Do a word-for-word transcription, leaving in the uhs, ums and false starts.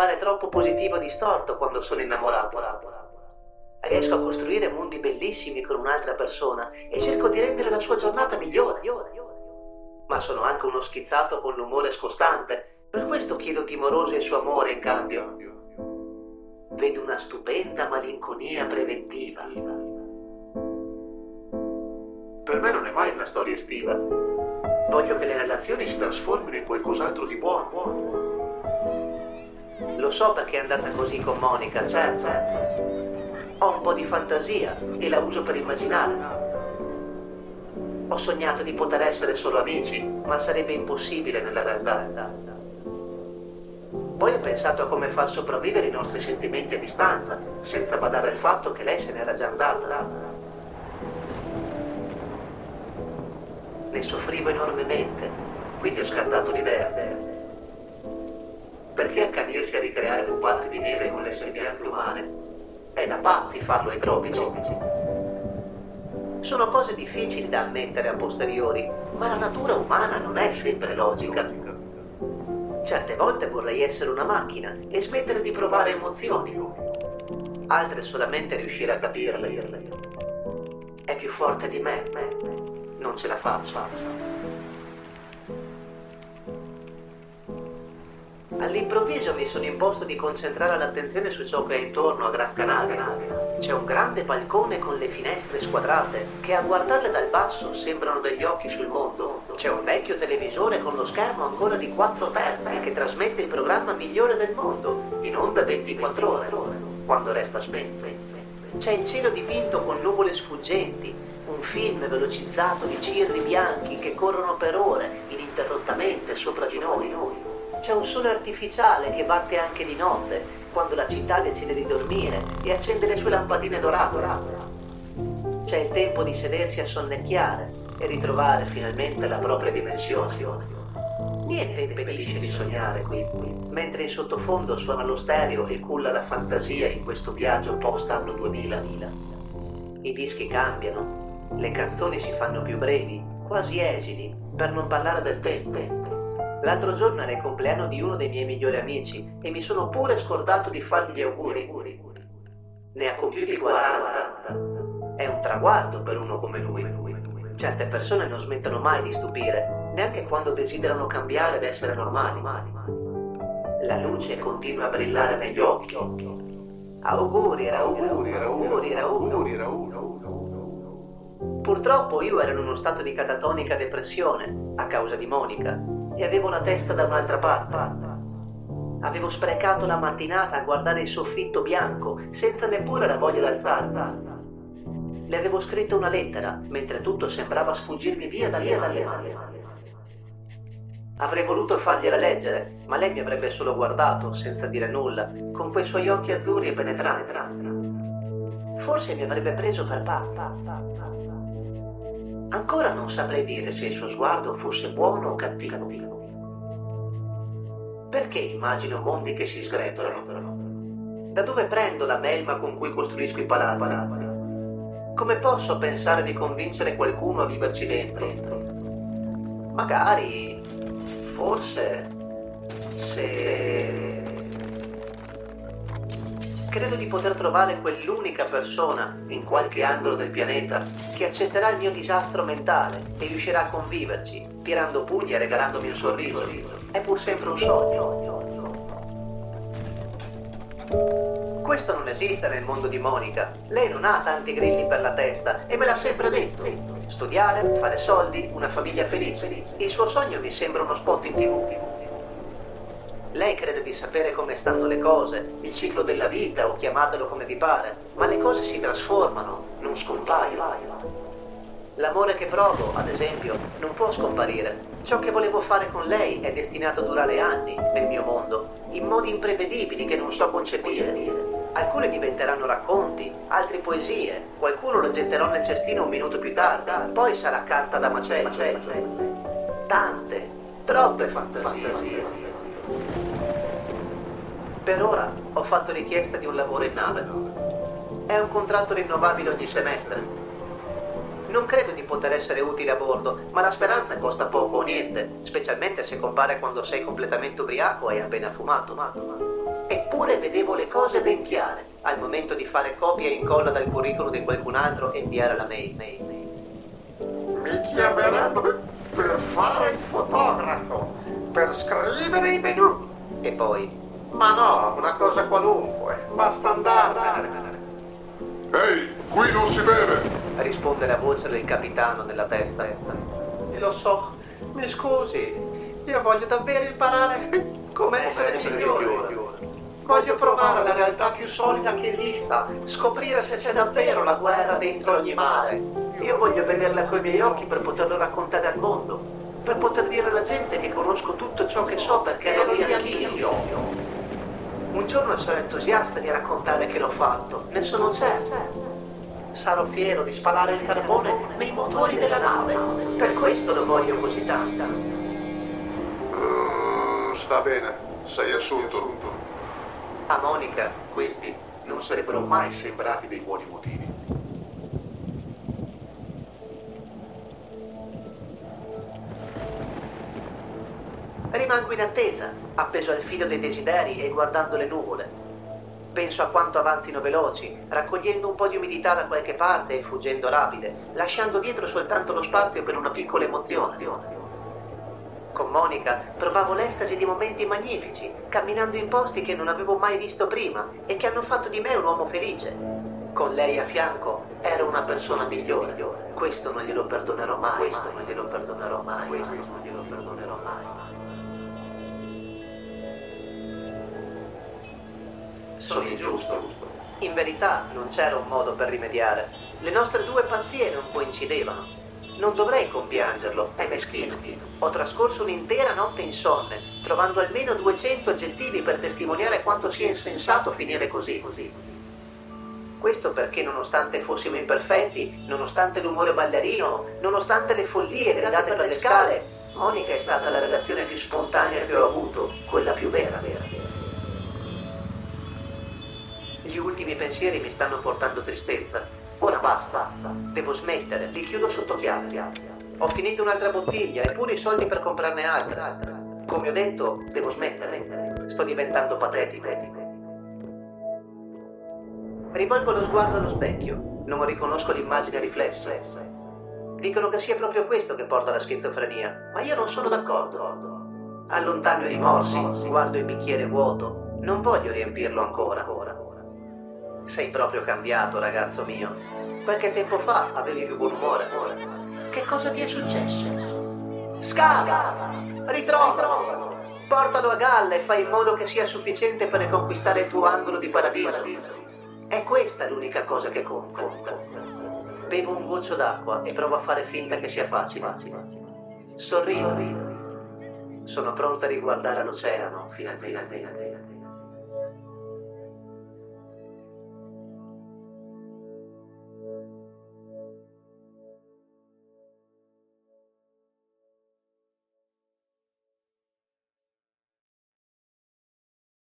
appare troppo positivo e distorto quando sono innamorato. Riesco a costruire mondi bellissimi con un'altra persona e cerco di rendere la sua giornata migliore. Ma sono anche uno schizzato con l'umore scostante, per questo chiedo timoroso il suo amore in cambio. Vedo una stupenda malinconia preventiva. Per me non è mai una storia estiva. Voglio che le relazioni si trasformino in qualcos'altro di buono. Lo so perché è andata così con Monica, certo. Ho un po' di fantasia e la uso per immaginare. Ho sognato di poter essere solo amici, ma sarebbe impossibile nella realtà. Poi ho pensato a come far sopravvivere i nostri sentimenti a distanza, senza badare al fatto che lei se n'era già andata. Ne soffrivo enormemente, quindi ho scartato l'idea. Perché accanirsi a ricreare pupazzi di neve con le sembianze umane? È da pazzi farlo ai tropici. Sono cose difficili da ammettere a posteriori, ma la natura umana non è sempre logica. Certe volte vorrei essere una macchina e smettere di provare emozioni. Altre solamente riuscire a capirle. È più forte di me, non ce la faccio. All'improvviso mi sono imposto di concentrare l'attenzione su ciò che è intorno a Gran Canaria. C'è un grande balcone con le finestre squadrate che a guardarle dal basso sembrano degli occhi sul mondo. C'è un vecchio televisore con lo schermo ancora di quattro terzi che trasmette il programma migliore del mondo, in onda ventiquattro ore, quando resta spento. C'è il cielo dipinto con nuvole sfuggenti, un film velocizzato di cirri bianchi che corrono per ore, ininterrottamente sopra di noi. C'è un sole artificiale che batte anche di notte, quando la città decide di dormire e accende le sue lampadine dorate. C'è il tempo di sedersi a sonnecchiare e ritrovare finalmente la propria dimensione. Niente impedisce di sognare qui, mentre in sottofondo suona lo stereo e culla la fantasia in questo viaggio post-anno duemila. I dischi cambiano, le canzoni si fanno più brevi, quasi esili, per non parlare del tempo. L'altro giorno era il compleanno di uno dei miei migliori amici e mi sono pure scordato di fargli gli auguri. Ne ha compiuti quaranta. È un traguardo per uno come lui. Certe persone non smettono mai di stupire, neanche quando desiderano cambiare ed essere normali. La luce continua a brillare negli occhi. Auguri, Raul, auguri, Raul. Purtroppo io ero in uno stato di catatonica depressione a causa di Monica e avevo la testa da un'altra parte. Avevo sprecato la mattinata a guardare il soffitto bianco senza neppure la voglia d'alzarmi. Le avevo scritto una lettera mentre tutto sembrava sfuggirmi via dalle mani. Avrei voluto fargliela leggere, ma lei mi avrebbe solo guardato senza dire nulla, con quei suoi occhi azzurri e penetranti. Forse mi avrebbe preso per pazza. Ancora non saprei dire se il suo sguardo fosse buono o cattivo. Perché immagino mondi che si sgretolano? Da dove prendo la melma con cui costruisco i palazzi? Come posso pensare di convincere qualcuno a viverci dentro? Magari, forse, se... Credo di poter trovare quell'unica persona in qualche angolo del pianeta che accetterà il mio disastro mentale e riuscirà a conviverci, tirando pugni e regalandomi un sorriso. È pur sempre un sogno. Questo non esiste nel mondo di Monica. Lei non ha tanti grilli per la testa e me l'ha sempre detto. Studiare, fare soldi, una famiglia felice. Il suo sogno mi sembra uno spot in tivù. Lei crede di sapere come stanno le cose, il ciclo della vita o chiamatelo come vi pare, ma le cose si trasformano, non scompaiono. L'amore che provo, ad esempio, non può scomparire. Ciò che volevo fare con lei è destinato a durare anni nel mio mondo, in modi imprevedibili che non so concepire. Alcune diventeranno racconti, altre poesie, qualcuno lo getterò nel cestino un minuto più tardi, poi sarà carta da macello. Tante, troppe fantasie. Per ora ho fatto richiesta di un lavoro in nave. È un contratto rinnovabile ogni semestre. Non credo di poter essere utile a bordo, ma la speranza costa poco o niente, specialmente se compare quando sei completamente ubriaco e hai appena fumato. Eppure vedevo le cose ben chiare al momento di fare copia e incolla dal curriculum di qualcun altro e inviare la mail. mail, mail. Mi chiameranno per fare il fotografo, per scrivere i menù. E poi, ma no, una cosa qualunque, basta andare. Ehi, qui non si beve! Risponde la voce del capitano nella testa. E lo so, mi scusi, io voglio davvero imparare come essere migliore. Voglio provare la realtà più solida che esista, scoprire se c'è davvero la guerra dentro ogni mare. Io voglio vederla coi miei occhi per poterlo raccontare al mondo, per poter dire alla gente che conosco tutto ciò che so perché ero lì anch'io. Un giorno sarò entusiasta di raccontare che l'ho fatto, ne sono certo. Sarò fiero di spalare il carbone nei motori della nave, per questo lo voglio così tanto. Mm, sta bene, sei assunto. A Monica questi non sarebbero mai sembrati dei buoni motivi. Rimango in attesa, appeso al filo dei desideri e guardando le nuvole. Penso a quanto avanzino veloci, raccogliendo un po' di umidità da qualche parte e fuggendo rapide, lasciando dietro soltanto lo spazio per una piccola emozione. Con Monica provavo l'estasi di momenti magnifici, camminando in posti che non avevo mai visto prima e che hanno fatto di me un uomo felice. Con lei a fianco ero una persona migliore. Questo non glielo perdonerò mai. Questo non glielo perdonerò mai. Questo non glielo perdonerò mai. Sono ingiusto. In verità non c'era un modo per rimediare. Le nostre due pazzie non coincidevano. Non dovrei compiangerlo, è meschino. Ho trascorso un'intera notte insonne, trovando almeno duecento aggettivi per testimoniare quanto sia insensato finire così. Questo perché nonostante fossimo imperfetti, nonostante l'umore ballerino, nonostante le follie gridate per le scale, Monica è stata la relazione più spontanea che ho avuto, quella più vera, vera, vera. Gli ultimi pensieri mi stanno portando tristezza. Ora basta, devo smettere, li chiudo sotto chiave. Ho finito un'altra bottiglia e pure i soldi per comprarne altre. Come ho detto, devo smettere. Sto diventando patetico. Rivolgo lo sguardo allo specchio, non riconosco l'immagine riflessa. Dicono che sia proprio questo che porta alla schizofrenia, ma io non sono d'accordo. Allontano i rimorsi, guardo il bicchiere vuoto, non voglio riempirlo ancora. Sei proprio cambiato, ragazzo mio. Qualche tempo fa avevi più buon umore. Che cosa ti è successo? Scava! Ritrovalo! Portalo a galla e fai in modo che sia sufficiente per riconquistare il tuo angolo di paradiso. È questa l'unica cosa che conta. Bevo un goccio d'acqua e provo a fare finta che sia facile. Sorrido. Sono pronto a riguardare l'oceano, finalmente.